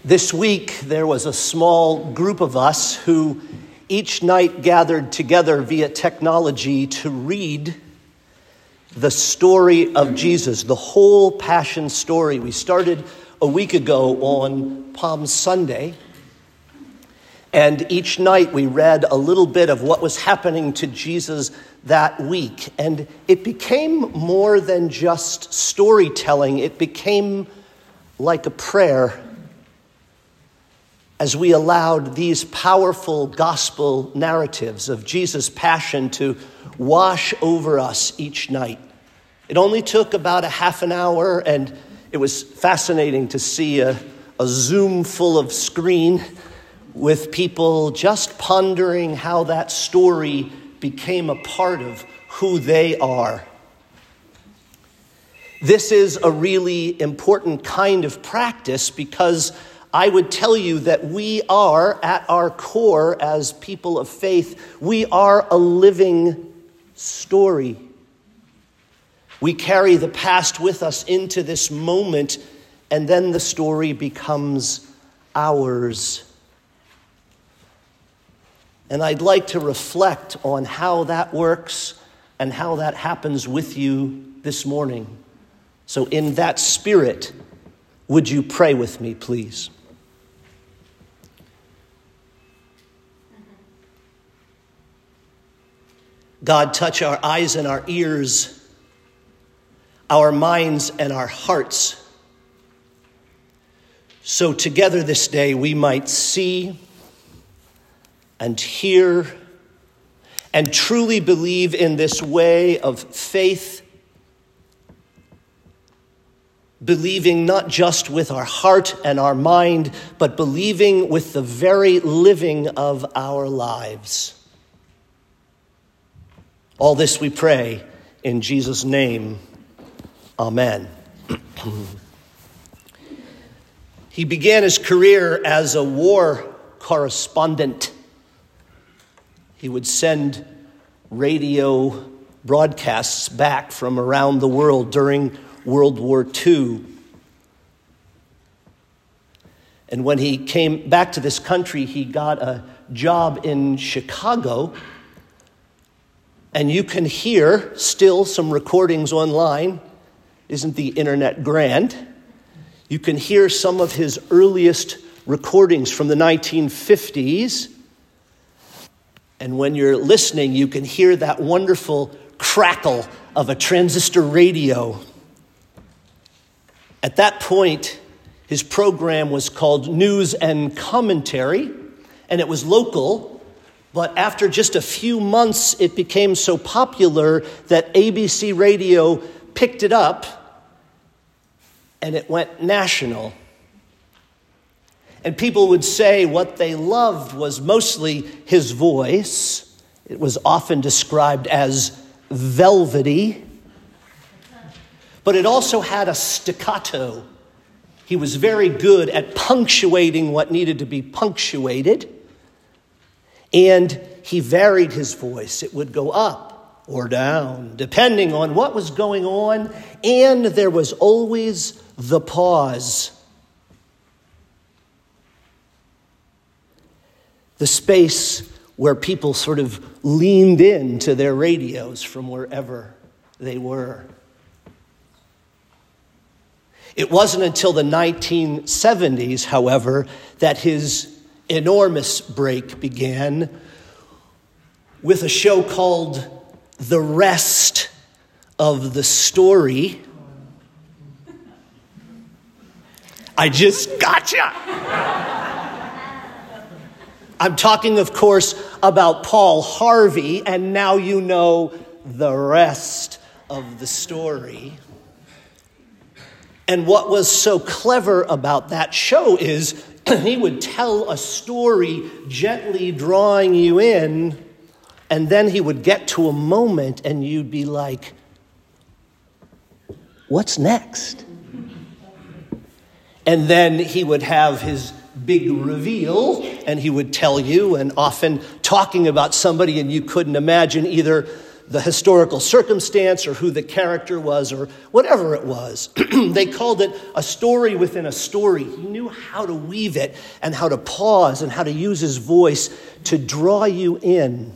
This week, there was a small group of us who each night gathered together via technology to read the story of Jesus, the whole Passion story. We started a week ago on Palm Sunday, and each night we read a little bit of what was happening to Jesus that week. And it became more than just storytelling. It became like a prayer as we allowed these powerful gospel narratives of Jesus' passion to wash over us each night. It only took about a half an hour, and it was fascinating to see a Zoom full of screen with people just pondering how that story became a part of who they are. This is a really important kind of practice because I would tell you that we are, at our core as people of faith, we are a living story. We carry the past with us into this moment, and then the story becomes ours. And I'd like to reflect on how that works and how that happens with you this morning. So in that spirit, would you pray with me, please? God, touch our eyes and our ears, our minds and our hearts, so together this day we might see and hear and truly believe in this way of faith, believing not just with our heart and our mind, but believing with the very living of our lives. All this we pray in Jesus' name. Amen. He began his career as a war correspondent. He would send radio broadcasts back from around the world during World War II. And when he came back to this country, he got a job in Chicago. And you can hear still some recordings online. Isn't the internet grand? You can hear some of his earliest recordings from the 1950s. And when you're listening, you can hear that wonderful crackle of a transistor radio. At that point, his program was called News and Commentary, and it was local. But after just a few months, it became so popular that ABC Radio picked it up and it went national. And people would say what they loved was mostly his voice. It was often described as velvety, but it also had a staccato. He was very good at punctuating what needed to be punctuated. And he varied his voice. It would go up or down, depending on what was going on. And there was always the pause. The space where people sort of leaned into their radios from wherever they were. It wasn't until the 1970s, however, that his enormous break began with a show called The Rest of the Story. I just gotcha. I'm talking, of course, about Paul Harvey, and now you know the rest of the story. And what was so clever about that show is he would tell a story gently drawing you in, and then he would get to a moment and you'd be like, what's next? And then he would have his big reveal, and he would tell you, and often talking about somebody, and you couldn't imagine either the historical circumstance or who the character was or whatever it was. They called it a story within a story. He knew how to weave it and how to pause and how to use his voice to draw you in,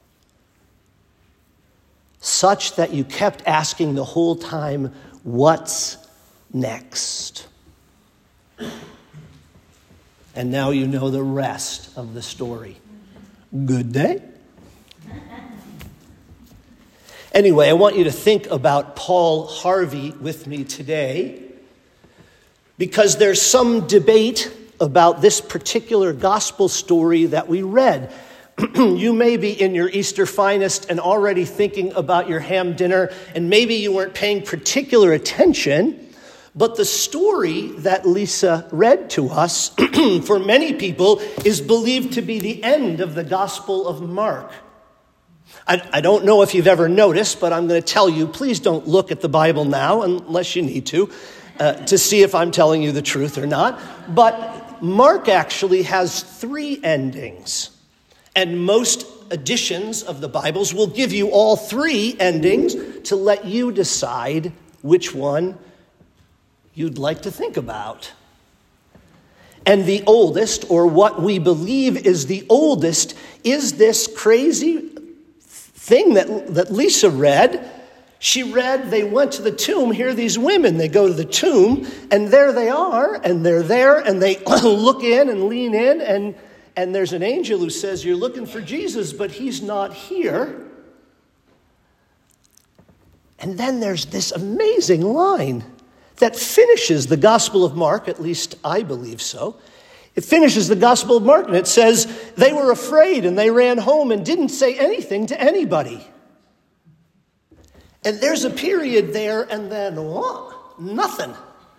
such that you kept asking the whole time, what's next? And now you know the rest of the story. Good day. Anyway, I want you to think about Paul Harvey with me today, because there's some debate about this particular gospel story that we read. You may be in your Easter finest and already thinking about your ham dinner, and maybe you weren't paying particular attention, but the story that Lisa read to us, for many people, is believed to be the end of the Gospel of Mark. I don't know if you've ever noticed, but I'm going to tell you, please don't look at the Bible now unless you need to see if I'm telling you the truth or not. But Mark actually has 3 endings. And most editions of the Bibles will give you all 3 endings to let you decide which one you'd like to think about. And the oldest, or what we believe is the oldest, is this crazy thing that Lisa read. She read, they went to the tomb. Here are these women. They go to the tomb, and there they are, and they're there, and they look in and lean in, and there's an angel who says, you're looking for Jesus, but he's not here. And then there's this amazing line that finishes the Gospel of Mark, at least I believe so. It finishes the Gospel of Mark, and it says, they were afraid, and they ran home and didn't say anything to anybody. And there's a period there, and then what? Nothing.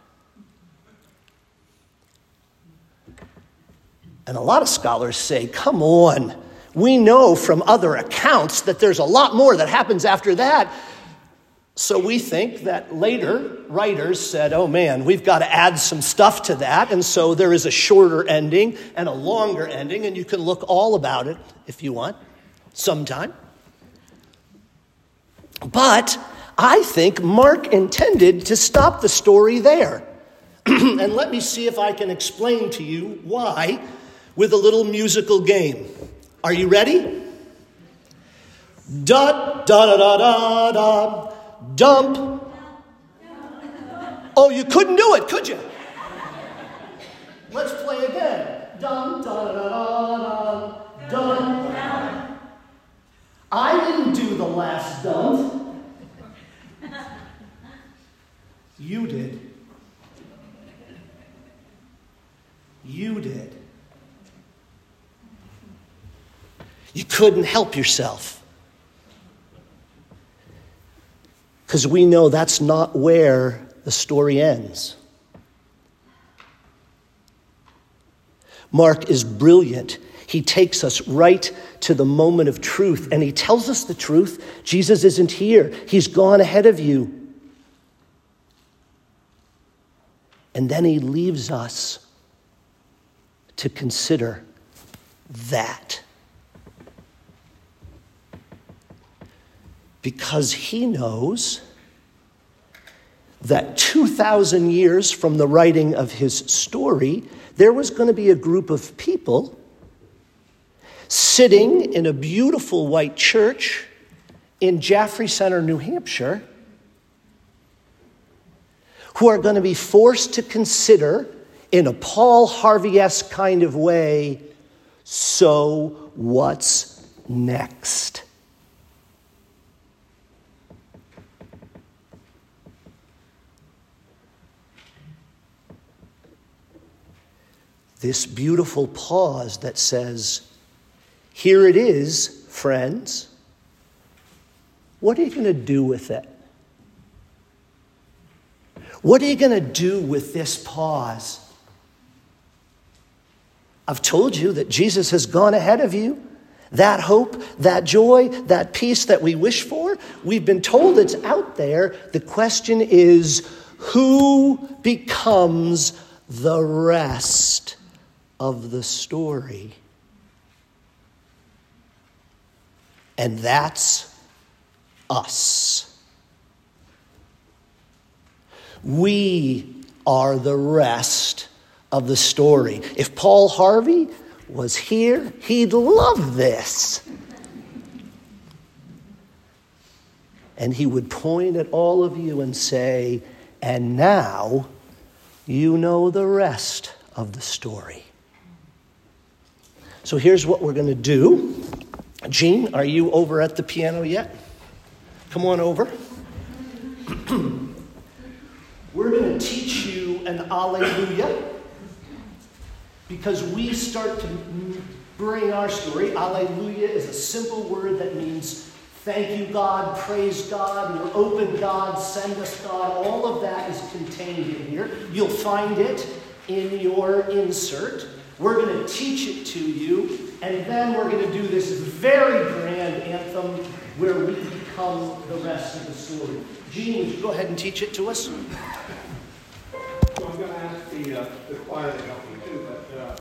And a lot of scholars say, come on, we know from other accounts that there's a lot more that happens after that. So we think that later writers said, oh man, we've got to add some stuff to that. And so there is a shorter ending and a longer ending, and you can look all about it if you want, sometime. But I think Mark intended to stop the story there. And let me see if I can explain to you why with a little musical game. Are you ready? Da da da da da da. Dump. Oh, you couldn't do it, could you? Let's play again. Dum da da da da dum. I didn't do the last dump. You did. You did. You couldn't help yourself. Because we know that's not where the story ends. Mark is brilliant. He takes us right to the moment of truth, and he tells us the truth. Jesus isn't here. He's gone ahead of you. And then he leaves us to consider that. Because he knows that 2,000 years from the writing of his story, there was going to be a group of people sitting in a beautiful white church in Jaffrey Center, New Hampshire, who are going to be forced to consider, in a Paul Harvey-esque kind of way, so what's next? This beautiful pause that says, here it is, friends. What are you going to do with it? What are you going to do with this pause? I've told you that Jesus has gone ahead of you. That hope, that joy, that peace that we wish for, we've been told it's out there. The question is, who becomes the rest of the story? And that's us. We are the rest of the story. If Paul Harvey was here, he'd love this. And he would point at all of you and say, and now you know the rest of the story. So here's what we're going to do. Gene, are you over at the piano yet? Come on over. We're going to teach you an alleluia because we start to bring our story. Alleluia is a simple word that means thank you, God, praise God, we're open, God, send us, God. All of that is contained in here. You'll find it in your insert. We're going to teach it to you, and then we're going to do this very grand anthem where we become the rest of the story. Gene, would you go ahead and teach it to us? So I'm going to ask the choir to help me too, but